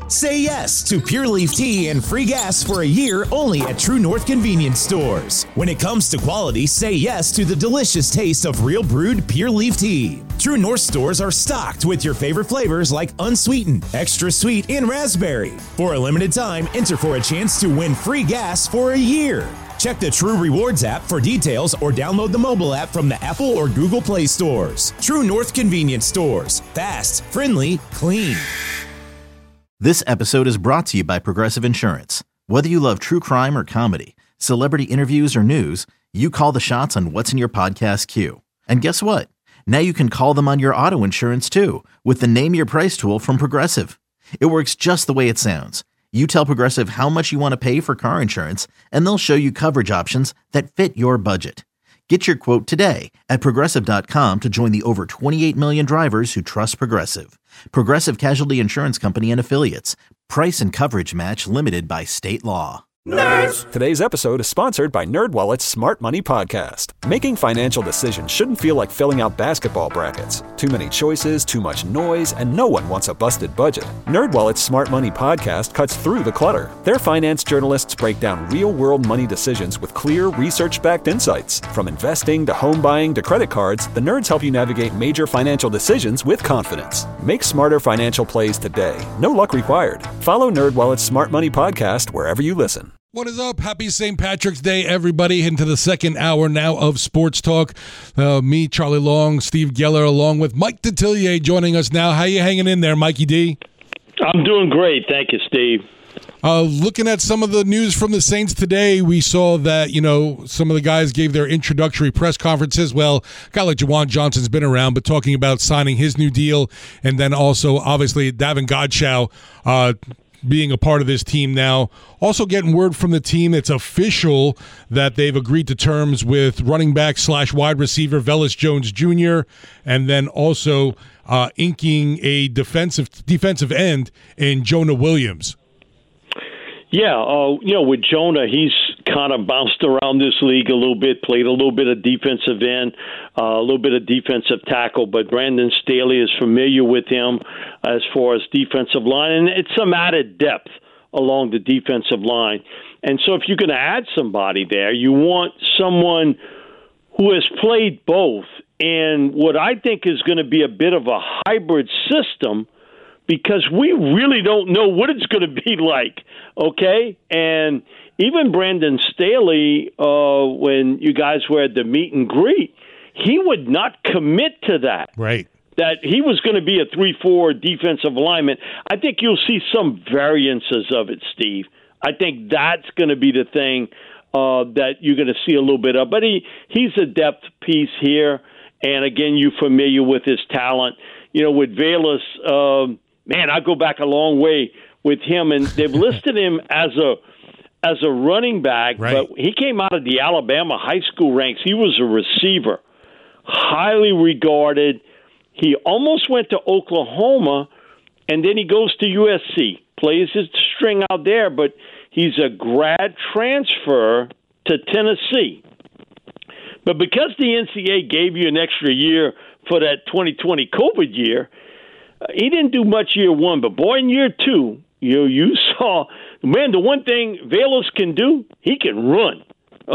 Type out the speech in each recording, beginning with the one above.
Say yes to Pure Leaf Tea and free gas for a year only at True North Convenience Stores. When it comes to quality, say yes to the delicious taste of real brewed Pure Leaf Tea. True North stores are stocked with your favorite flavors like unsweetened, extra sweet, and raspberry. For a limited time, enter for a chance to win free gas for a year. Check the True Rewards app for details or download the mobile app from the Apple or Google Play stores. True North Convenience Stores. Fast, friendly, clean. This episode is brought to you by Progressive Insurance. Whether you love true crime or comedy, celebrity interviews or news, you call the shots on what's in your podcast queue. And guess what? Now you can call them on your auto insurance too with the Name Your Price tool from Progressive. It works just the way it sounds. You tell Progressive how much you want to pay for car insurance, and they'll show you coverage options that fit your budget. Get your quote today at Progressive.com to join the over 28 million drivers who trust Progressive. Progressive Casualty Insurance Company and Affiliates. Price and coverage match limited by state law. Nerds! Today's episode is sponsored by NerdWallet's Smart Money Podcast. Making financial decisions shouldn't feel like filling out basketball brackets. Too many choices, too much noise, and no one wants a busted budget. NerdWallet's Smart Money Podcast cuts through the clutter. Their finance journalists break down real-world money decisions with clear, research-backed insights. From investing to home buying to credit cards, the nerds help you navigate major financial decisions with confidence. Make smarter financial plays today. No luck required. Follow NerdWallet's Smart Money Podcast wherever you listen. What is up? Happy St. Patrick's Day, everybody. Into the second hour now of Sports Talk. Me, Charlie Long, Steve Geller, along with Mike Detillier joining us now. How you hanging in there, Mikey D? I'm doing great. Thank you, Steve. Looking at some of the news from the Saints today, we saw that, some of the guys gave their introductory press conferences. Well, a guy like Juwan Johnson's been around, but talking about signing his new deal. And then also, obviously, Davin Godchaux being a part of this team now. Also getting word from the team, it's official that they've agreed to terms with running back / wide receiver Velus Jones Jr. and then also inking a defensive end in Jonah Williams. Yeah, with Jonah, he's kind of bounced around this league a little bit, played a little bit of defensive end, a little bit of defensive tackle, but Brandon Staley is familiar with him as far as defensive line, and it's some added depth along the defensive line. And so if you're going to add somebody there, you want someone who has played both in what I think is going to be a bit of a hybrid system, because we really don't know what it's going to be like, okay? And even Brandon Staley, when you guys were at the meet and greet, he would not commit to that. Right. That he was going to be a 3-4 defensive lineman. I think you'll see some variances of it, Steve. I think that's going to be the thing that you're going to see a little bit of. But he's a depth piece here. And, again, you're familiar with his talent. With Velus, man, I go back a long way with him, and they've listed him as a running back, right. But he came out of the Alabama high school ranks. He was a receiver, highly regarded. He almost went to Oklahoma, and then he goes to USC, plays his string out there, but he's a grad transfer to Tennessee. But because the NCAA gave you an extra year for that 2020 COVID year, he didn't do much year one, but boy, in year two, you saw, man, the one thing Velus can do, he can run.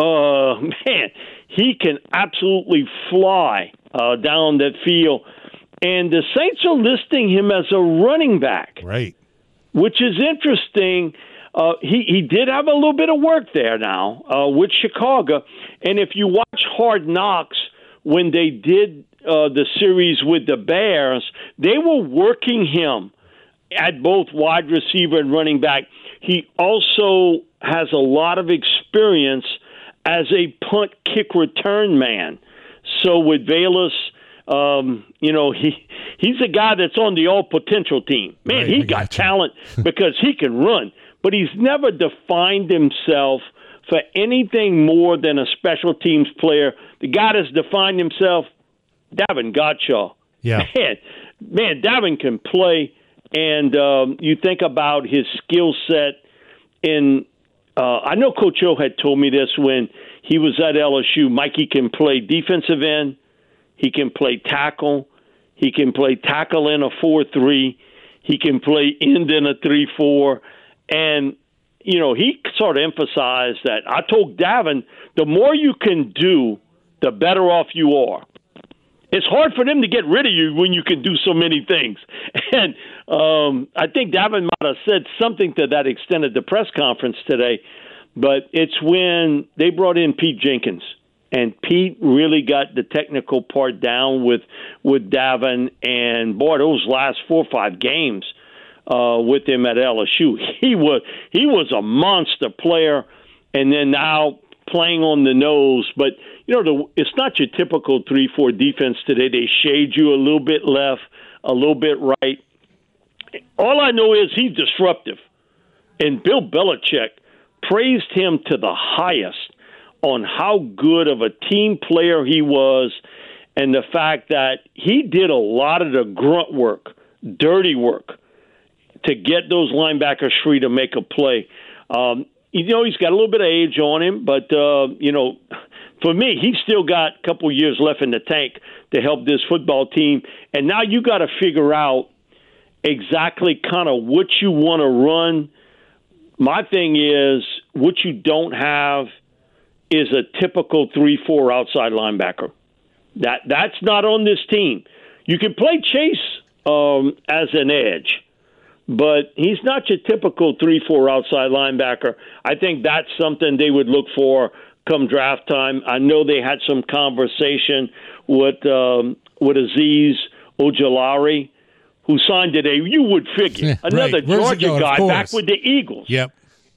Man, he can absolutely fly down that field. And the Saints are listing him as a running back. Right. Which is interesting. He did have a little bit of work there now with Chicago. And if you watch Hard Knocks, when they did the series with the Bears, they were working him at both wide receiver and running back. He also has a lot of experience as a punt kick return man. So with Velus, he's a guy that's on the all potential team. Man, he got talent because he can run, but he's never defined himself for anything more than a special teams player. The guy that's defined himself, Davin Godchaux. Yeah. Man, Davin can play, and you think about his skill set in I know Coach O had told me this when he was at LSU. Mikey can play defensive end. He can play tackle. He can play tackle in a 4-3. He can play end in a 3-4. And, he sort of emphasized that. I told Davin, the more you can do, the better off you are. It's hard for them to get rid of you when you can do so many things. And I think Davin might have said something to that extent at the press conference today, but it's when they brought in Pete Jenkins. And Pete really got the technical part down with Davin. And, boy, those last 4 or 5 games with him at LSU, he was a monster player. And then now playing on the nose. But, it's not your typical 3-4 defense today. They shade you a little bit left, a little bit right. All I know is he's disruptive. And Bill Belichick praised him to the highest on how good of a team player he was and the fact that he did a lot of the grunt work, dirty work, to get those linebackers free to make a play. He's got a little bit of age on him, but, for me, he's still got a couple years left in the tank to help this football team. And now you got to figure out exactly kind of what you want to run. My thing is, what you don't have is a typical 3-4 outside linebacker. That's not on this team. You can play Chase as an edge, but he's not your typical 3-4 outside linebacker. I think that's something they would look for come draft time. I know they had some conversation with Azeez Ojulari, who signed today. You would figure another Georgia guy back with the Eagles. Yep.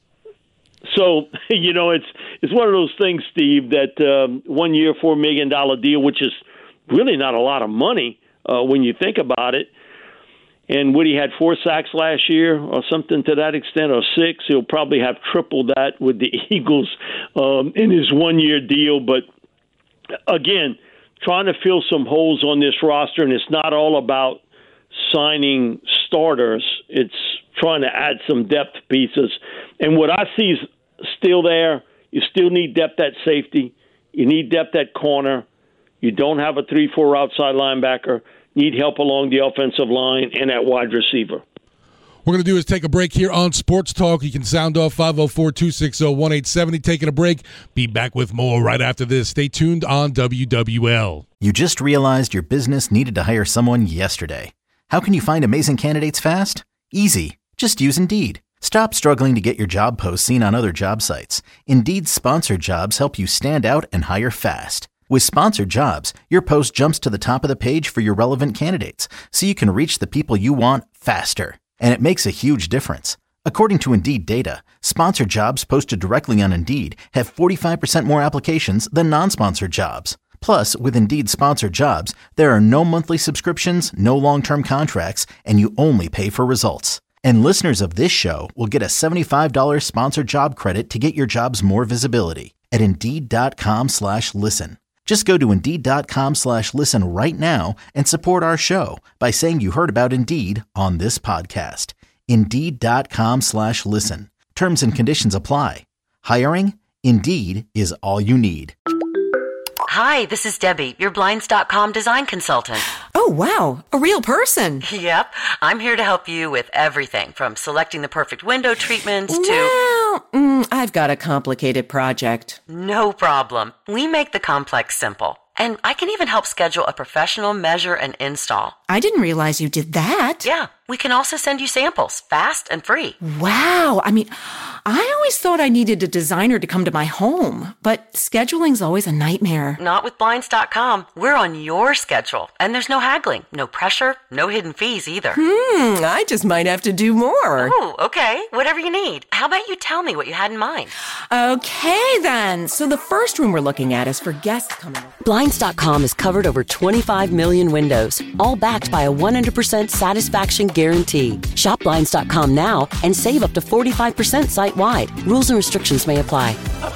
So it's one of those things, Steve, that 1 year, $4 million deal, which is really not a lot of money when you think about it. And Woody had 4 sacks last year or something to that extent, or 6. He'll probably have triple that with the Eagles in his 1 year deal. But again, trying to fill some holes on this roster, and it's not all about signing starters. It's trying to add some depth pieces. And what I see is still there. You still need depth at safety. You need depth at corner. You don't have a 3-4 outside linebacker. Need help along the offensive line and at wide receiver. What we're going to do is take a break here on Sports Talk. You can sound off 504-260-1870. Taking a break. Be back with more right after this. Stay tuned on WWL. You just realized your business needed to hire someone yesterday. How can you find amazing candidates fast? Easy. Just use Indeed. Stop struggling to get your job posts seen on other job sites. Indeed's sponsored jobs help you stand out and hire fast. With sponsored jobs, your post jumps to the top of the page for your relevant candidates, so you can reach the people you want faster. And it makes a huge difference. According to Indeed data, sponsored jobs posted directly on Indeed have 45% more applications than non-sponsored jobs. Plus, with Indeed sponsored jobs, there are no monthly subscriptions, no long-term contracts, and you only pay for results. And listeners of this show will get a $75 sponsored job credit to get your jobs more visibility at Indeed.com/listen. Just go to Indeed.com/listen right now and support our show by saying you heard about Indeed on this podcast. Indeed.com/listen. Terms and conditions apply. Hiring? Indeed is all you need. Hi, this is Debbie, your Blinds.com design consultant. Oh, wow. A real person. Yep. I'm here to help you with everything from selecting the perfect window treatments to... Well, I've got a complicated project. No problem. We make the complex simple. And I can even help schedule a professional measure and install. I didn't realize you did that. Yeah. We can also send you samples, fast and free. Wow. I always thought I needed a designer to come to my home, but scheduling's always a nightmare. Not with Blinds.com. We're on your schedule, and there's no haggling, no pressure, no hidden fees either. I just might have to do more. Oh, okay. Whatever you need. How about you tell me what you had in mind? Okay, then. So the first room we're looking at is for guests coming over. Blinds.com has covered over 25 million windows, all backed by a 100% satisfaction guarantee. Shop Blinds.com now and save up to 45% site-wide. Rules and restrictions may apply.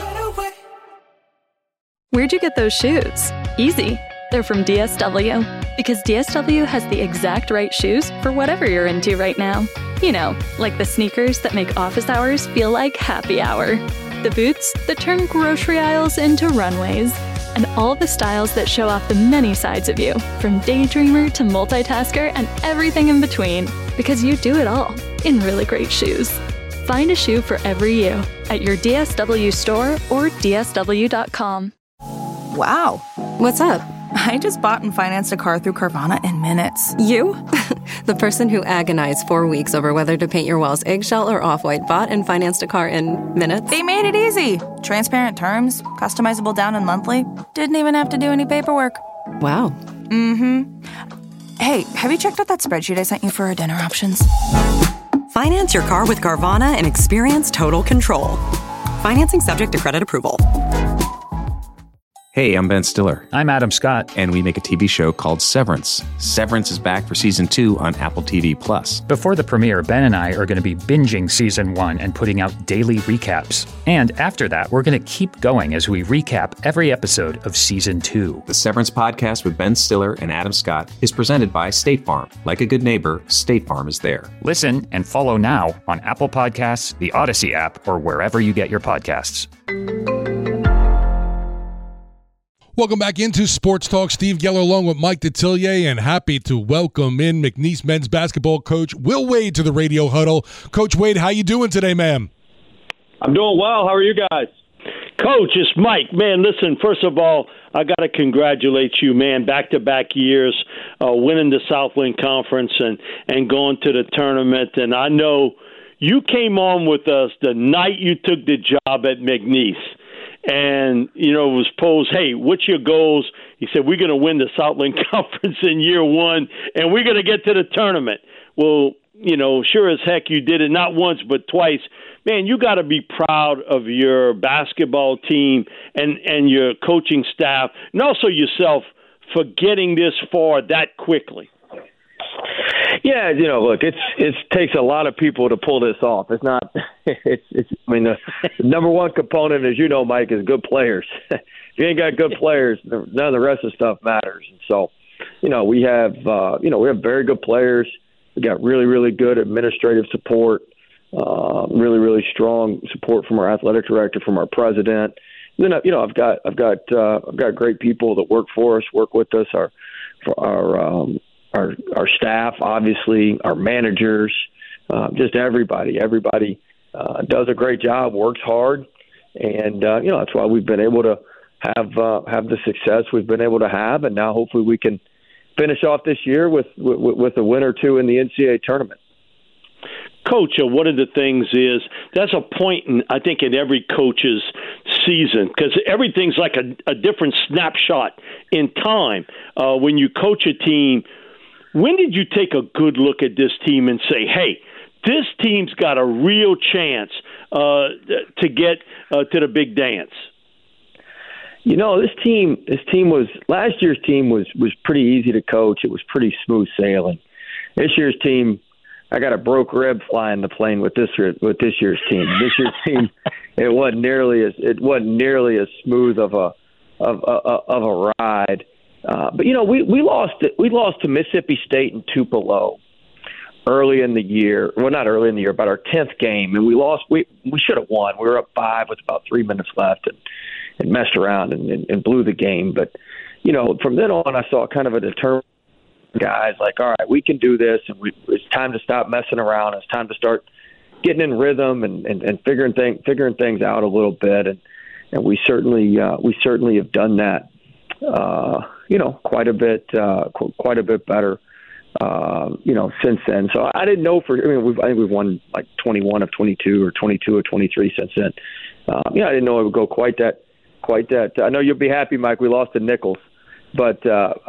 Where'd you get those shoes? Easy. They're from DSW. Because DSW has the exact right shoes for whatever you're into right now. You know, like the sneakers that make office hours feel like happy hour. The boots that turn grocery aisles into runways. and all the styles that show off the many sides of you, from daydreamer to multitasker and everything in between, because you do it all in really great shoes. Find a shoe for every you at your DSW store or DSW.com. Wow. What's up? I just bought and financed a car through Carvana in minutes. You? The person who agonized 4 weeks over whether to paint your walls eggshell or off-white bought and financed a car in minutes? They made it easy. Transparent terms, customizable down and monthly. Didn't even have to do any paperwork. Wow. Mm-hmm. Hey, have you checked out that spreadsheet I sent you for our dinner options? Finance your car with Carvana and experience total control. Financing subject to credit approval. Hey, I'm Ben Stiller. I'm Adam Scott. And we make a TV show called Severance. Severance is back for season 2 on Apple TV+. Before the premiere, Ben and I are going to be binging season 1 and putting out daily recaps. And after that, we're going to keep going as we recap every episode of season 2. The Severance podcast with Ben Stiller and Adam Scott is presented by State Farm. Like a good neighbor, State Farm is there. Listen and follow now on Apple Podcasts, the Odyssey app, or wherever you get your podcasts. Welcome back into Sports Talk. Steve Geller along with Mike Detillier, and happy to welcome in McNeese men's basketball coach Will Wade to the Radio Huddle. Coach Wade, how you doing today, ma'am? I'm doing well. How are you guys? Coach, it's Mike. Man, listen, first of all, I got to congratulate you, man. Back-to-back years, winning the Southland Conference and going to the tournament. And I know you came on with us the night you took the job at McNeese. And, it was posed, hey, what's your goals? He said, we're going to win the Southland Conference in year 1, and we're going to get to the tournament. Well, sure as heck you did it not once but twice. Man, you got to be proud of your basketball team and your coaching staff, and also yourself for getting this far that quickly. Yeah, look, it takes a lot of people to pull this off. It's not. The number one component, as you know, Mike, is good players. If you ain't got good players, none of the rest of the stuff matters. And so, we have very good players. We got really, really good administrative support. Really, really strong support from our athletic director, from our president. And then, I've got great people that work for us, work with us. Our staff, obviously, our managers, just everybody. Everybody does a great job, works hard, and that's why we've been able to have the success we've been able to have, and now hopefully we can finish off this year with a win or two in the NCAA tournament. Coach, one of the things is that's a point, I think, in every coach's season, because everything's like a different snapshot in time. When you coach a team, when did you take a good look at this team and say, hey, this team's got a real chance to get to the big dance? This team was last year's team was pretty easy to coach. It was pretty smooth sailing. This year's team, I got a broke rib flying the plane with this year's team. This year's team, it wasn't nearly as smooth of a ride. But we lost to Mississippi State and Tupelo early in the year. Well, not early in the year, but our 10th game, and we lost. We should have won. We were up 5 with about 3 minutes left, and messed around and blew the game. But from then on, I saw kind of a determined guys like, all right, we can do this, and it's time to stop messing around. It's time to start getting in rhythm and figuring things out a little bit, and we certainly have done that. Quite a bit better, since then. So I didn't know I think we've won like 21 of 22 or 22 of 23 since then. I didn't know it would go quite that. I know you'll be happy, Mike. We lost to Nichols, but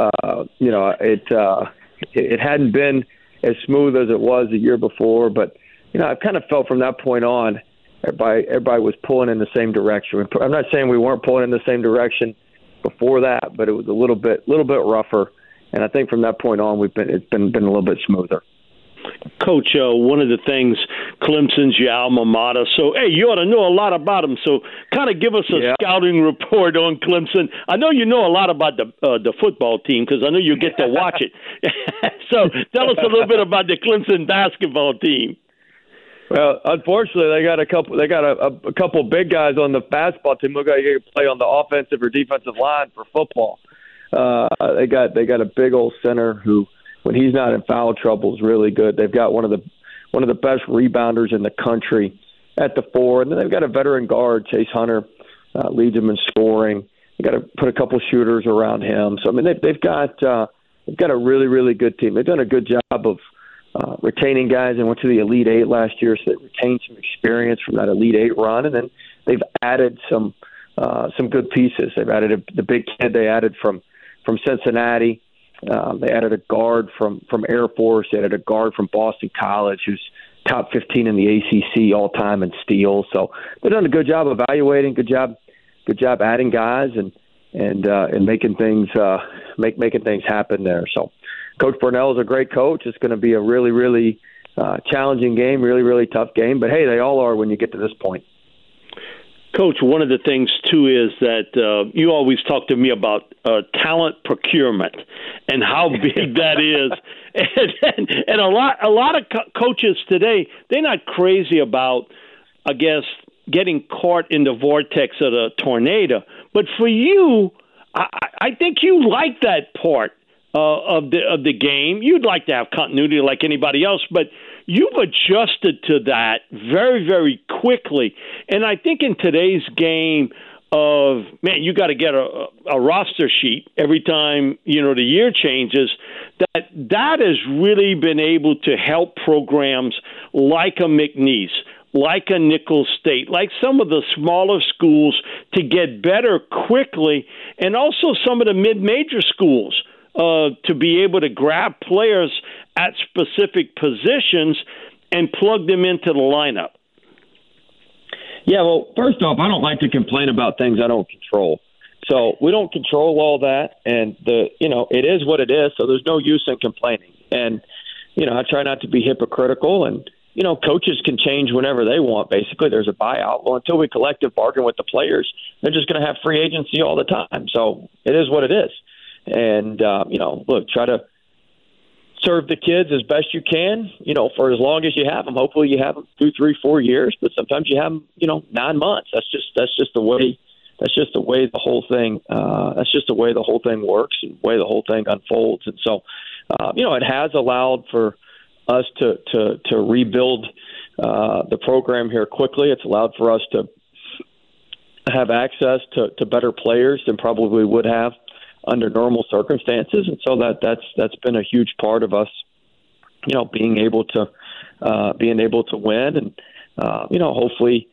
it hadn't been as smooth as it was the year before. But I kind of felt from that point on, everybody was pulling in the same direction. I'm not saying we weren't pulling in the same direction before that, but it was a little bit rougher. And I think from that point on, it's been a little bit smoother. Coach, one of the things, Clemson's your alma mater, so, hey, you ought to know a lot about them. So kind of give us a scouting report on Clemson. I know you know a lot about the football team because I know you get to watch it. So tell us a little bit about the Clemson basketball team. Well, unfortunately, they got a couple big guys on the fastball team. Look, you can play on the offensive or defensive line for football. They got a big old center who, when he's not in foul trouble, is really good. They've got one of the best rebounders in the country at the 4, and then they've got a veteran guard, Chase Hunter, leads them in scoring. You got to put a couple shooters around him. So I mean, they've got a really, really good team. They've done a good job of retaining guys and went to the Elite Eight last year, so they retained some experience from that Elite Eight run, and then they've added some good pieces. They've added the big kid they added from Cincinnati. They added a guard from Air Force. They added a guard from Boston College who's top 15 in the ACC all time in steals. So they've done a good job evaluating, good job adding guys and making things making things happen there. So Coach Burnell is a great coach. It's going to be a really, really challenging game, really, really tough game. But, hey, they all are when you get to this point. Coach, one of the things, too, is that you always talk to me about talent procurement and how big that is. And a lot of coaches today, they're not crazy about, I guess, getting caught in the vortex of the tornado. But for you, I think you like that part of the game. You'd like to have continuity like anybody else, but you've adjusted to that very, very quickly. And I think in today's game of, man, you got to get a roster sheet every time, the year changes, that has really been able to help programs like a McNeese, like a Nicholls State, like some of the smaller schools to get better quickly, and also some of the mid-major schools to be able to grab players at specific positions and plug them into the lineup. Yeah, well, first off, I don't like to complain about things I don't control. So we don't control all that, and it is what it is, so there's no use in complaining. And, I try not to be hypocritical, and coaches can change whenever they want, basically. There's a buyout. Well, until we collective bargain with the players, they're just going to have free agency all the time. So it is what it is. And, look, try to serve the kids as best you can, for as long as you have them. Hopefully you have them 2, 3, 4 years, but sometimes you have them, 9 months. That's just the way the whole thing works and the way the whole thing unfolds. And so, it has allowed for us to rebuild the program here quickly. It's allowed for us to have access to better players than probably would have under normal circumstances, and so that's been a huge part of us, being able to win, and hopefully,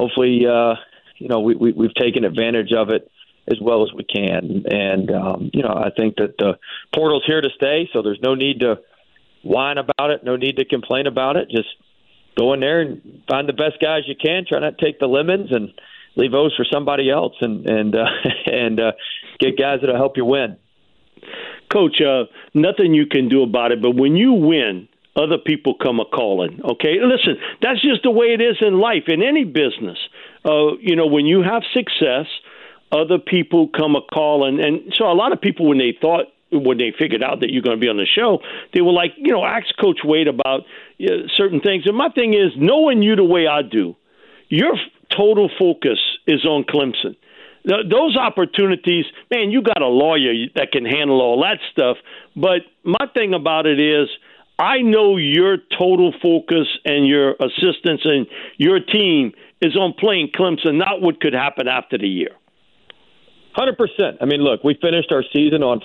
we've taken advantage of it as well as we can, and I think that the portal's here to stay, so there's no need to whine about it, no need to complain about it. Just go in there and find the best guys you can. Try not to take the lemons and leave those for somebody else, and get guys that'll help you win. Coach, nothing you can do about it, but when you win, other people come a-calling, okay? Listen, that's just the way it is in life, in any business. When you have success, other people come a-calling. And so a lot of people, when they figured out that you're going to be on the show, they were like, ask Coach Wade about certain things. And my thing is, knowing you the way I do, your total focus is on Clemson. Those opportunities, man, you got a lawyer that can handle all that stuff. But my thing about it is, I know your total focus and your assistants and your team is on playing Clemson, not what could happen after the year. 100%. I mean, look, we finished our season on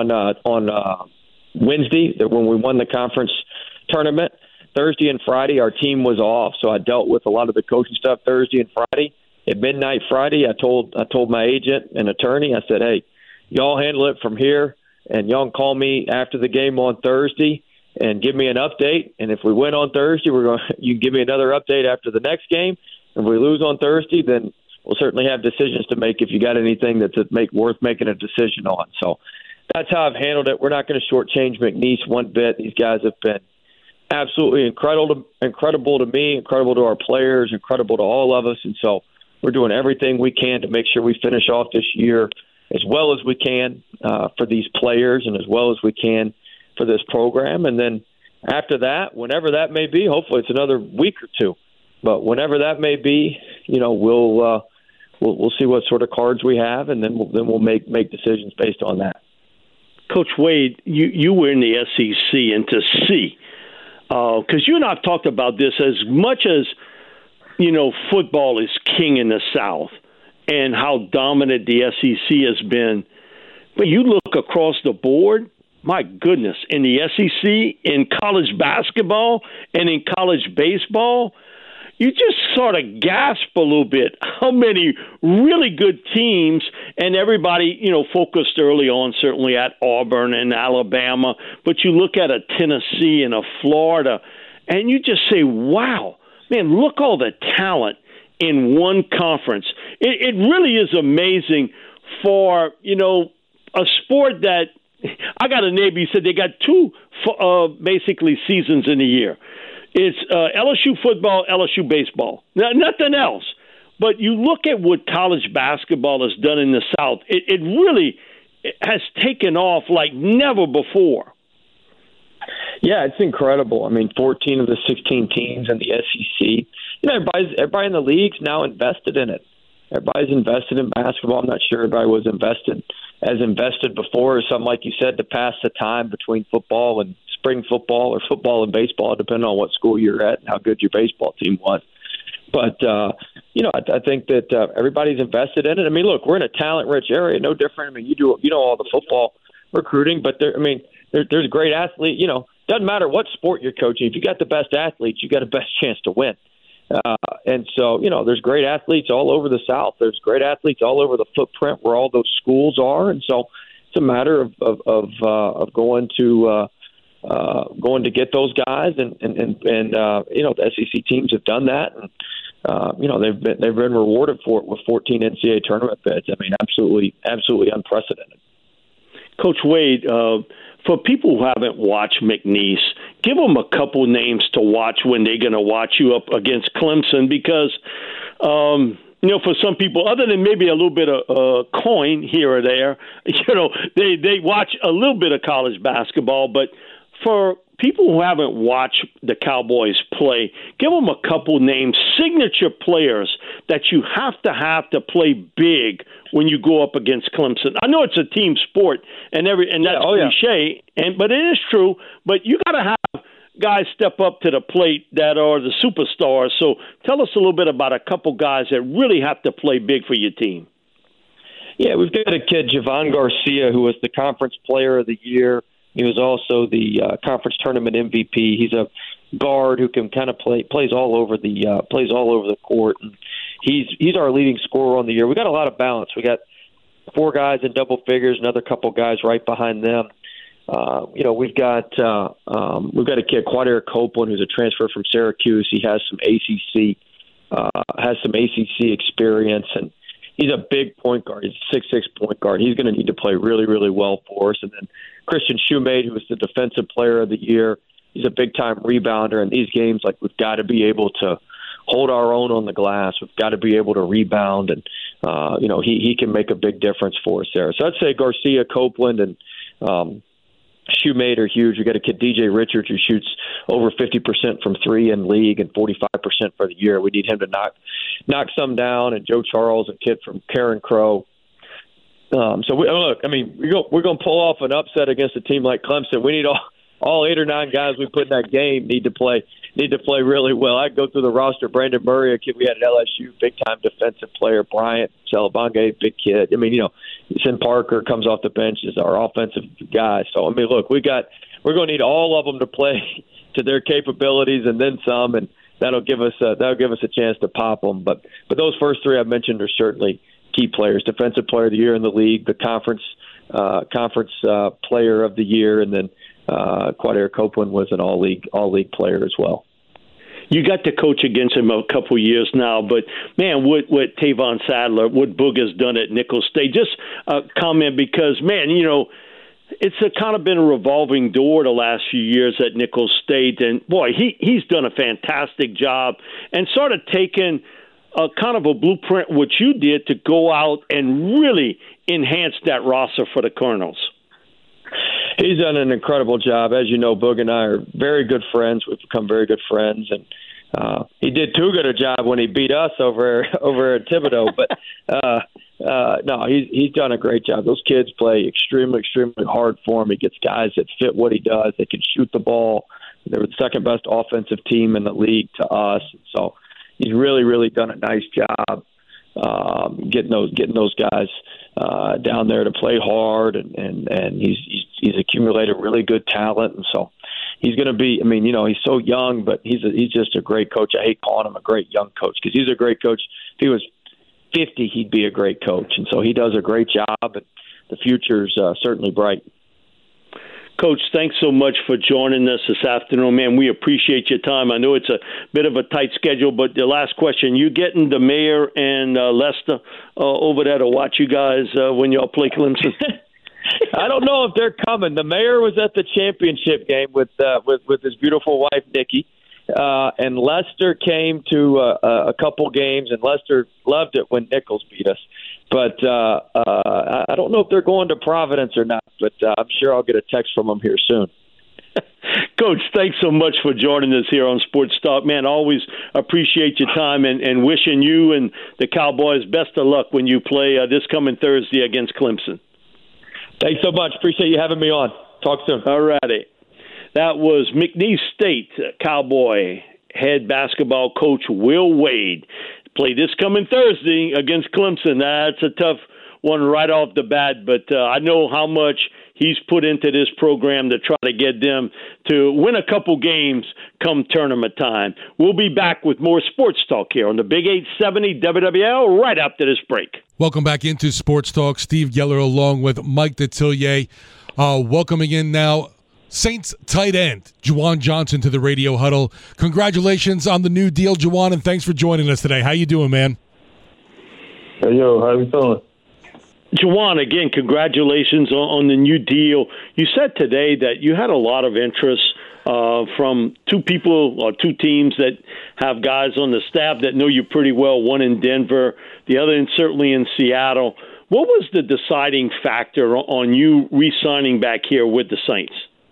Wednesday when we won the conference tournament. Thursday and Friday, our team was off, so I dealt with a lot of the coaching stuff Thursday and Friday. At midnight Friday, I told my agent and attorney, I said, hey, y'all handle it from here, and y'all can call me after the game on Thursday and give me an update. And if we win on Thursday, you can give me another update after the next game. If we lose on Thursday, then we'll certainly have decisions to make if you got anything that's worth making a decision on. So that's how I've handled it. We're not going to shortchange McNeese one bit. These guys have been absolutely incredible to me, incredible to our players, incredible to all of us. And so we're doing everything we can to make sure we finish off this year as well as we can for these players and as well as we can for this program. And then, after that, whenever that may be, hopefully it's another week or two. But whenever that may be, we'll see what sort of cards we have, and then we'll make decisions based on that. Coach Wade, you were in the SEC, and to see, because you and I have talked about this as much as, football is king in the South and how dominant the SEC has been. But you look across the board, my goodness, in the SEC, in college basketball, and in college baseball, you just sort of gasp a little bit how many really good teams, and everybody, focused early on certainly at Auburn and Alabama, but you look at a Tennessee and a Florida, and you just say, wow, man, look all the talent in one conference. It really is amazing for, a sport that, I got a neighbor, he said they got two basically seasons in a year. It's LSU football, LSU baseball. Nothing else. But you look at what college basketball has done in the South, it really has taken off like never before. Yeah, it's incredible. I mean, 14 of the 16 teams in the SEC. Everybody in the league's now invested in it. Everybody's invested in basketball. I'm not sure everybody was invested before, or something like you said, to pass the time between football and spring football or football and baseball, depending on what school you're at and how good your baseball team was. But, I think that everybody's invested in it. I mean, look, we're in a talent-rich area, no different. I mean, you know all the football recruiting, but there's great athletes. Doesn't matter what sport you're coaching. If you got the best athletes, you got the best chance to win. And so, there's great athletes all over the South. There's great athletes all over the footprint where all those schools are. And so it's a matter of going to get those guys. And the SEC teams have done that. And, they've been rewarded for it with 14 NCAA tournament bids. I mean, absolutely unprecedented. Coach Wade, for people who haven't watched McNeese, give them a couple names to watch when they're going to watch you up against Clemson, because, for some people, other than maybe a little bit of coin here or there, they watch a little bit of college basketball. But for people who haven't watched the Cowboys play, give them a couple names, signature players that you have to play big when you go up against Clemson. I know it's a team sport and that's cliche, but it is true. But you got to have guys step up to the plate that are the superstars. So tell us a little bit about a couple guys that really have to play big for your team. Yeah, we've got a kid, Javon Garcia, who was the conference player of the year. He was also the conference tournament MVP. He's a guard who can kind of plays all over the court. And he's our leading scorer on the year. We got a lot of balance. We got 4 guys in double figures, another couple guys right behind them. We've got a kid, Quadair Copeland, who's a transfer from Syracuse. He has some ACC experience, and he's a big point guard. He's a 6'6" point guard. He's going to need to play really, really well for us. And then Christian Shoemade, who was the defensive player of the year. He's a big-time rebounder. In these games, we've got to be able to hold our own on the glass. We've got to be able to rebound, and he can make a big difference for us there. So I'd say Garcia, Copeland, and Shoemade are huge. We got a kid, DJ Richards, who shoots over 50% from 3 in league and 45% for the year. We need him to knock some down. And Joe Charles, a kid from Karen Crow. We're going to pull off an upset against a team like Clemson. We need all 8 or 9 guys we put in that game need to play really well. I go through the roster. Brandon Murray, a kid we had at LSU, big time defensive player. Bryant Salabonga, big kid. Sin Parker comes off the bench as our offensive guy. So we're going to need all of them to play to their capabilities and then some, and that'll give us a chance to pop them. But those first 3 I've mentioned are certainly key players. Defensive player of the year in the league, the conference player of the year, and then Quadair Copeland was an all league player as well. You got to coach against him a couple years now, but man, what Tavon Sadler, what Boog has done at Nicholls State, just a comment, because man, it's kind of been a revolving door the last few years at Nicholls State, and boy, he's done a fantastic job and sort of taken a kind of a blueprint what you did to go out and really enhance that roster for the Colonels. He's done an incredible job. As you know, Boog and I are very good friends. We've become very good friends, and he did too good a job when he beat us over at Thibodeau. But no, he's done a great job. Those kids play extremely, extremely hard for him. He gets guys that fit what he does. They can shoot the ball. They were the second best offensive team in the league to us. So he's really, really done a nice job getting those guys down there to play hard, and he's accumulated really good talent, and so he's going to be. I mean, he's so young, but he's just a great coach. I hate calling him a great young coach because he's a great coach. If he was 50, he'd be a great coach, and so he does a great job, and the future's certainly bright. Coach, thanks so much for joining us this afternoon, man. We appreciate your time. I know it's a bit of a tight schedule, but the last question, you getting the mayor and Lester over there to watch you guys when y'all play Clemson? I don't know if they're coming. The mayor was at the championship game with his beautiful wife, Nikki, and Lester came to a couple games, and Lester loved it when Nichols beat us. But I don't know if they're going to Providence or not, but I'm sure I'll get a text from them here soon. Coach, thanks so much for joining us here on Sports Talk. Man, always appreciate your time and wishing you and the Cowboys best of luck when you play this coming Thursday against Clemson. Thanks so much. Appreciate you having me on. Talk soon. All righty. That was McNeese State Cowboy head basketball coach Will Wade. Play this coming Thursday against Clemson. That's a tough one right off the bat, but I know how much he's put into this program to try to get them to win a couple games come tournament time. We'll be back with more Sports Talk here on the Big 870 WWL right after this break. Welcome back into Sports Talk. Steve Geller along with Mike Detillier. Welcoming in now Saints tight end Juwan Johnson to the Radio Huddle. Congratulations on the new deal, Juwan, and thanks for joining us today. How you doing, man? Hey, yo, how you feeling? Juwan, again, congratulations on the new deal. You said today that you had a lot of interest from two teams that have guys on the staff that know you pretty well, one in Denver, the other certainly in Seattle. What was the deciding factor on you re-signing back here with the Saints?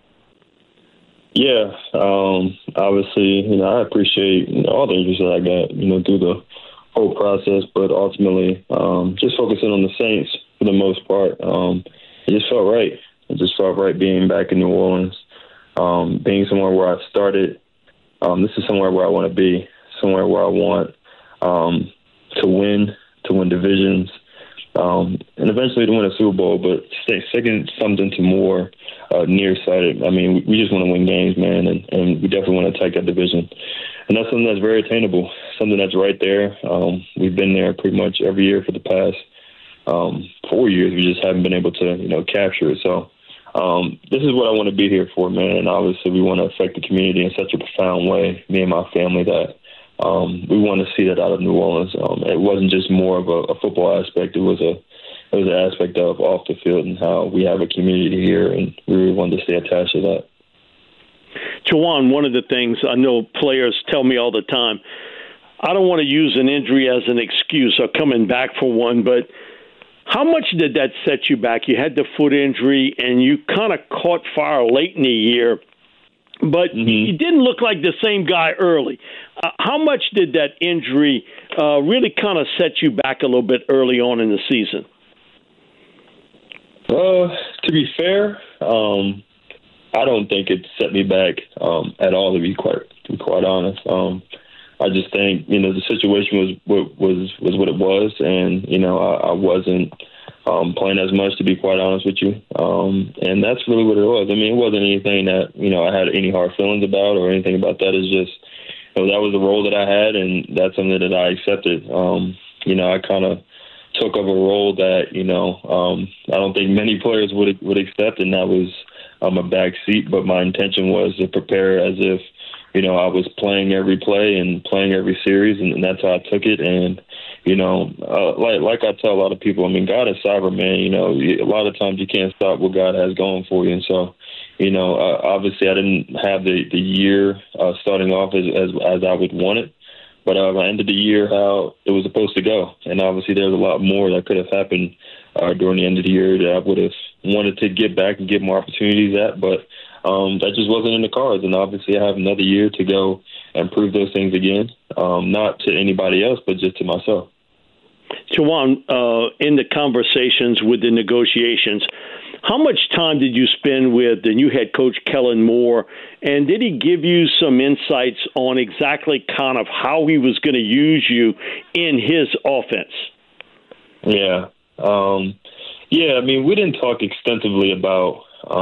Yeah, obviously, I appreciate all the interest that I got, through the whole process, but ultimately, just focusing on the Saints for the most part, it just felt right. It just felt right being back in New Orleans, being somewhere where I started. This is somewhere where I want to be, somewhere where I want to win divisions, and eventually to win a Super Bowl, but second something to more nearsighted. I mean, we just want to win games, man, and we definitely want to take that division. And that's something that's very attainable, something that's right there. We've been there pretty much every year for the past 4 years. We just haven't been able to, capture it. So this is what I want to be here for, man. And obviously we want to affect the community in such a profound way, me and my family, that we want to see that out of New Orleans. It wasn't just more of a football aspect. It was an aspect of off the field and how we have a community here, and we really wanted to stay attached to that. Juwan, one of the things I know players tell me all the time, I don't want to use an injury as an excuse or coming back for one, but how much did that set you back? You had the foot injury, and you kind of caught fire late in the year, but you didn't look like the same guy early. How much did that injury really kind of set you back a little bit early on in the season? To be fair, I don't think it set me back at all, to be quite honest. I just think, the situation was what it was, and, I wasn't playing as much, to be quite honest with you. And that's really what it was. I mean, it wasn't anything that, I had any hard feelings about or anything about that. It's just, that was the role that I had, and that's something that I accepted. I kind of took up a role that, I don't think many players would accept, and that was a back seat. But my intention was to prepare as if, I was playing every play and playing every series, and that's how I took it. And, like I tell a lot of people, I mean, God is sovereign, man. A lot of times you can't stop what God has going for you. And so, obviously I didn't have the year starting off as I would want it. But I ended the year how it was supposed to go. And obviously there's a lot more that could have happened during the end of the year that I would have wanted to get back and get more opportunities at, but that just wasn't in the cards. And obviously I have another year to go and prove those things again, not to anybody else, but just to myself. Juwan, in the conversations with the negotiations, how much time did you spend with the new head coach, Kellen Moore, and did he give you some insights on exactly kind of how he was going to use you in his offense? Yeah. I mean, we didn't talk extensively about,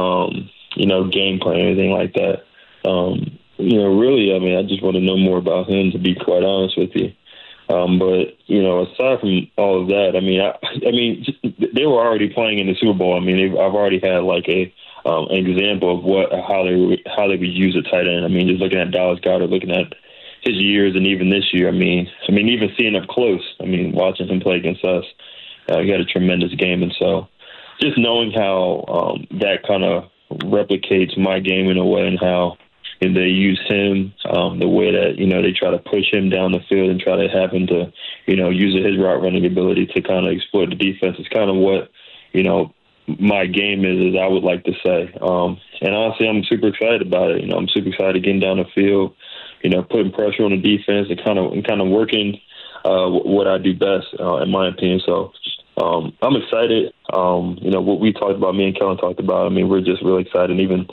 game plan or anything like that. Really, I mean, I just want to know more about him, to be quite honest with you. But aside from all of that, I mean, they were already playing in the Super Bowl. I mean, I've already had like an example of how they would use a tight end. I mean, just looking at Dallas Goedert, looking at his years, and even this year. I mean, even seeing up close. I mean, watching him play against us, he had a tremendous game, and so just knowing how that kind of replicates my game in a way, and how they use him, the way that, they try to push him down the field and try to have him to, use his route running ability to kind of exploit the defense. It's kind of what, my game is, I would like to say. And honestly, I'm super excited about it. I'm super excited getting down the field, putting pressure on the defense and kind of working what I do best, in my opinion. So I'm excited. What we talked about, me and Kellen talked about, I mean, we're just really excited. And even,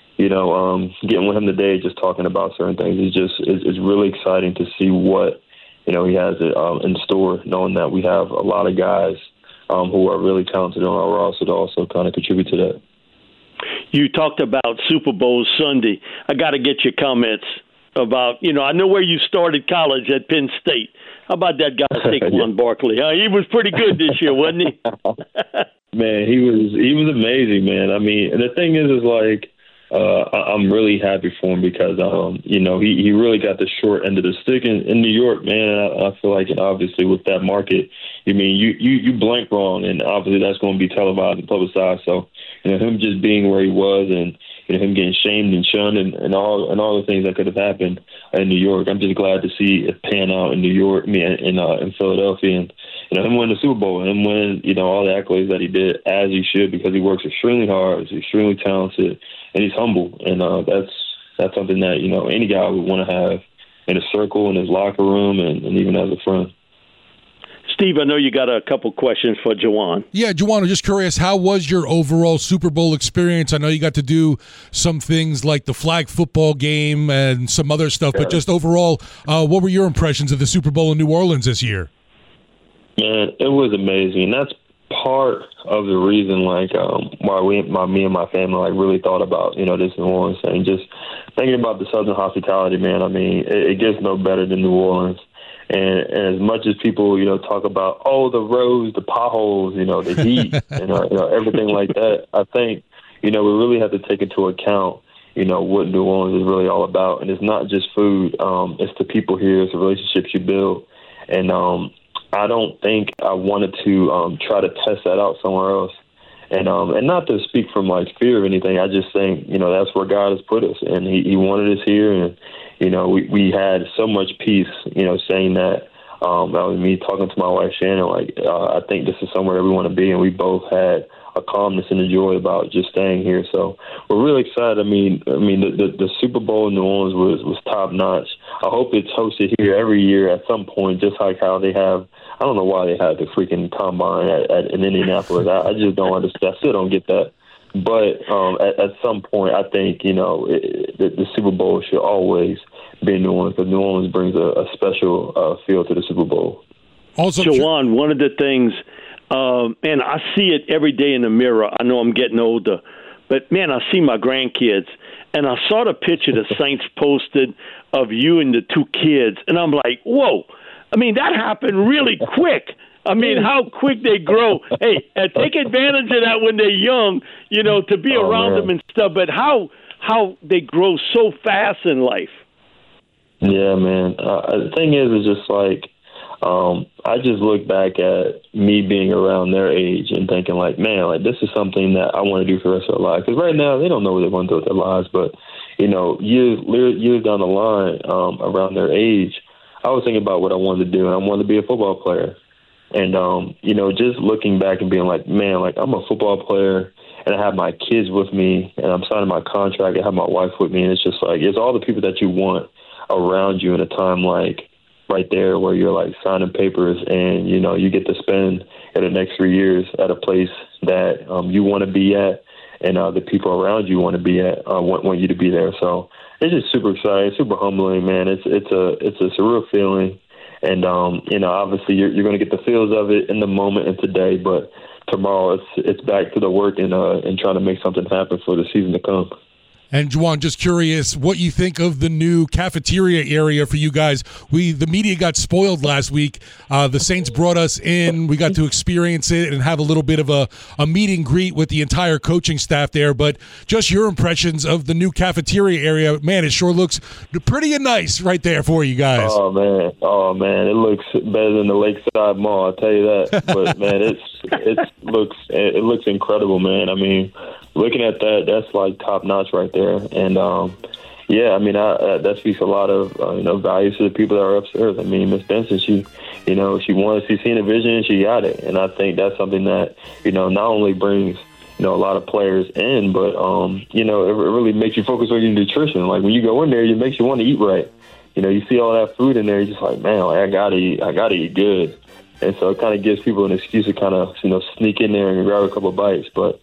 getting with him today, just talking about certain things, it's really exciting to see what, he has in store, knowing that we have a lot of guys who are really talented on our roster to also kind of contribute to that. You talked about Super Bowl Sunday. I got to get your comments about, I know where you started college at Penn State. How about that guy, Saquon Barkley? He was pretty good this year, wasn't he? Man, he was amazing, man. I mean, and the thing is like, I'm really happy for him because, he really got the short end of the stick in New York, man. And I feel like, obviously, with that market, you blank wrong, and obviously that's going to be televised and publicized. So, him just being where he was, and him getting shamed and shunned, and all the things that could have happened in New York. I'm just glad to see it pan out in New York, in Philadelphia, and him win the Super Bowl, and him win all the accolades that he did, as he should, because he works extremely hard, he's extremely talented, and he's humble, and that's something that any guy would want to have in a circle, in his locker room, and even as a friend. Steve, I know you got a couple questions for Juwan. Yeah, Juwan, I'm just curious, how was your overall Super Bowl experience? I know you got to do some things like the flag football game and some other stuff, but just overall, what were your impressions of the Super Bowl in New Orleans this year? Man, it was amazing. And that's part of the reason, why me and my family, really thought about, this New Orleans thing. Just thinking about the Southern hospitality, man, I mean, it gets no better than New Orleans. And as much as people, talk about, the roads, the potholes, the heat, everything like that, I think, we really have to take into account, what New Orleans is really all about. And it's not just food. It's the people here. It's the relationships you build. And I don't think I wanted to try to test that out somewhere else. And not to speak from fear or anything, I just think, that's where God has put us. And he wanted us here. And, we had so much peace, saying that. That was me talking to my wife, Shannon, I think this is somewhere we want to be. And we both had a calmness and a joy about just staying here. So we're really excited. I mean, the Super Bowl in New Orleans was top notch. I hope it's hosted here every year at some point, just like how they have. I don't know why they have the freaking combine in Indianapolis. I just don't understand. I still don't get that. But at some point, I think the Super Bowl should always be in New Orleans, because New Orleans brings a special feel to the Super Bowl. Also, Juwan, one of the things, man, I see it every day in the mirror. I know I'm getting older, but man, I see my grandkids, and I saw the picture the Saints posted of you and the two kids, and I'm like, whoa. I mean, that happened really quick. I mean, how quick they grow. Hey, take advantage of that when they're young, to be around them and stuff. But how they grow so fast in life. Yeah, man. The thing is just I just look back at me being around their age and thinking man, this is something that I want to do for the rest of their lives. Because right now they don't know what they're going to do with their lives. But, years down the line, around their age, I was thinking about what I wanted to do, and I wanted to be a football player. And, just looking back and being like, man, like I'm a football player and I have my kids with me and I'm signing my contract. I have my wife with me. And it's just like, it's all the people that you want around you in a time like right there where you're like signing papers and, you get to spend in the next 3 years at a place that you want to be at and the people around you want to be at, want you to be there. So it's just super exciting, super humbling, man. It's a surreal feeling. And, obviously you're going to get the feels of it in the moment and today, but tomorrow it's back to the work and trying to make something happen for the season to come. And Juwan, just curious what you think of the new cafeteria area for you guys. The media got spoiled last week. The Saints brought us in. We got to experience it and have a little bit of a meet and greet with the entire coaching staff there. But just your impressions of the new cafeteria area. Man, it sure looks pretty nice right there for you guys. Oh, man. It looks better than the Lakeside Mall, I'll tell you that. But, man, it looks incredible, man. I mean, looking at that, that's like top notch right there. And that speaks a lot of values to the people that are upstairs. I mean, Miss Benson, she's seen a vision and she got it. And I think that's something that not only brings a lot of players in, but it really makes you focus on your nutrition. Like when you go in there, it makes you want to eat right. You see all that food in there, you're just like, man, like, I gotta eat good. And so it kind of gives people an excuse to kind of sneak in there and grab a couple of bites, but.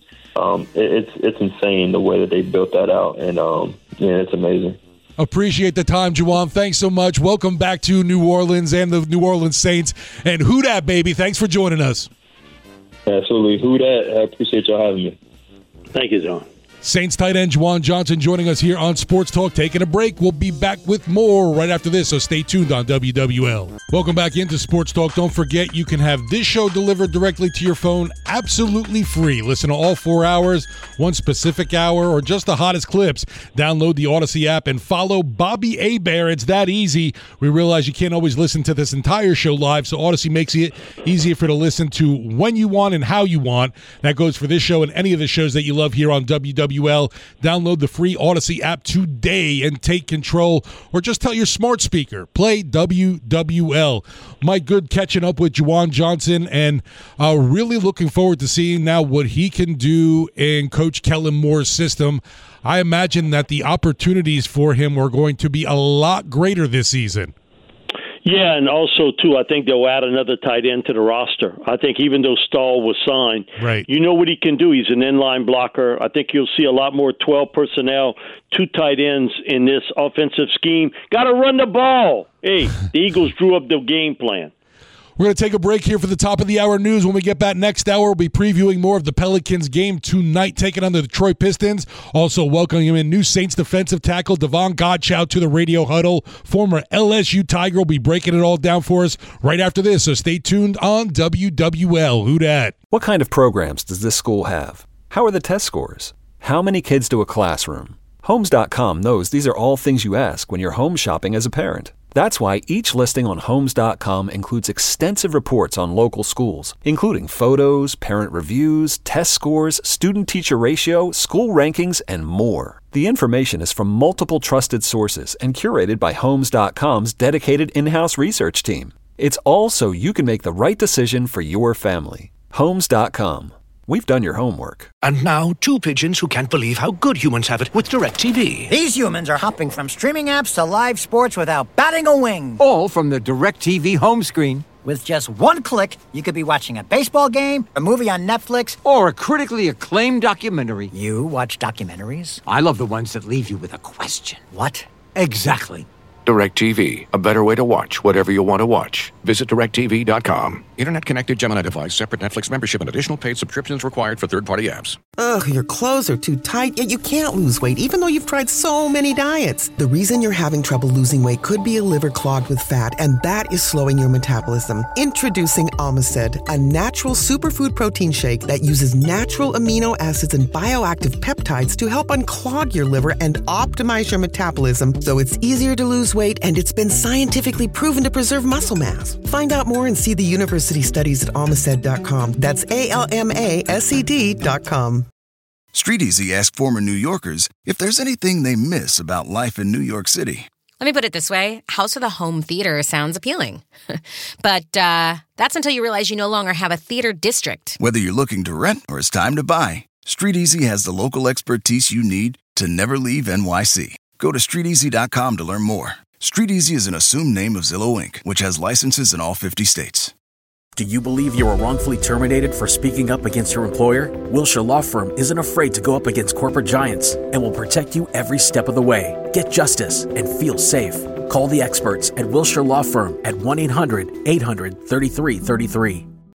It's insane the way that they built that out, and it's amazing. Appreciate the time, Juwan. Thanks so much. Welcome back to New Orleans and the New Orleans Saints. And who dat, baby? Thanks for joining us. Absolutely. Who dat? I appreciate y'all having me. Thank you, John. Saints tight end Juwan Johnson joining us here on Sports Talk. Taking a break. We'll be back with more right after this, so stay tuned on WWL. Welcome back into Sports Talk. Don't forget, you can have this show delivered directly to your phone absolutely free. Listen to all 4 hours, one specific hour, or just the hottest clips. Download the Odyssey app and follow Bobby Hebert. It's that easy. We realize you can't always listen to this entire show live, so Odyssey makes it easier for you to listen to when you want and how you want. That goes for this show and any of the shows that you love here on WWL. Download the free Odyssey app today and take control, or just tell your smart speaker, play WWL. Mike, good catching up with Juwan Johnson, and really looking forward to seeing now what he can do in Coach Kellen Moore's system. I imagine that the opportunities for him are going to be a lot greater this season. Yeah, and also, too, I think they'll add another tight end to the roster. I think even though Stahl was signed, right, you know what he can do. He's an inline blocker. I think you'll see a lot more 12 personnel, 2 tight ends in this offensive scheme. Got to run the ball. Hey, the Eagles drew up the game plan. We're going to take a break here for the top of the hour news. When we get back next hour, we'll be previewing more of the Pelicans game tonight, taking on the Detroit Pistons. Also welcoming in new Saints defensive tackle Devon Godchow to the radio huddle. Former LSU Tiger will be breaking it all down for us right after this, so stay tuned on WWL. Who dat? What kind of programs does this school have? How are the test scores? How many kids do a classroom? Homes.com knows these are all things you ask when you're home shopping as a parent. That's why each listing on Homes.com includes extensive reports on local schools, including photos, parent reviews, test scores, student-teacher ratio, school rankings, and more. The information is from multiple trusted sources and curated by Homes.com's dedicated in-house research team. It's all so you can make the right decision for your family. Homes.com. We've done your homework. And now, 2 pigeons who can't believe how good humans have it with DirecTV. These humans are hopping from streaming apps to live sports without batting a wing. All from the DirecTV home screen. With just one click, you could be watching a baseball game, a movie on Netflix, or a critically acclaimed documentary. You watch documentaries? I love the ones that leave you with a question. What? Exactly. DirecTV, a better way to watch whatever you want to watch. Visit DirecTV.com. Internet-connected Gemini device, separate Netflix membership, and additional paid subscriptions required for third-party apps. Ugh, your clothes are too tight, yet you can't lose weight even though you've tried so many diets. The reason you're having trouble losing weight could be a liver clogged with fat, and that is slowing your metabolism. Introducing Omicid, a natural superfood protein shake that uses natural amino acids and bioactive peptides to help unclog your liver and optimize your metabolism so it's easier to lose weight, and it's been scientifically proven to preserve muscle mass. Find out more and see the university studies at Omicid.com. That's ALMASED.com. StreetEasy asked former New Yorkers if there's anything they miss about life in New York City. Let me put it this way. House of the Home Theater sounds appealing. But that's until you realize you no longer have a theater district. Whether you're looking to rent or it's time to buy, StreetEasy has the local expertise you need to never leave NYC. Go to StreetEasy.com to learn more. StreetEasy is an assumed name of Zillow Inc., which has licenses in all 50 states. Do you believe you were wrongfully terminated for speaking up against your employer? Wilshire Law Firm isn't afraid to go up against corporate giants and will protect you every step of the way. Get justice and feel safe. Call the experts at Wilshire Law Firm at 1-800-800-3333.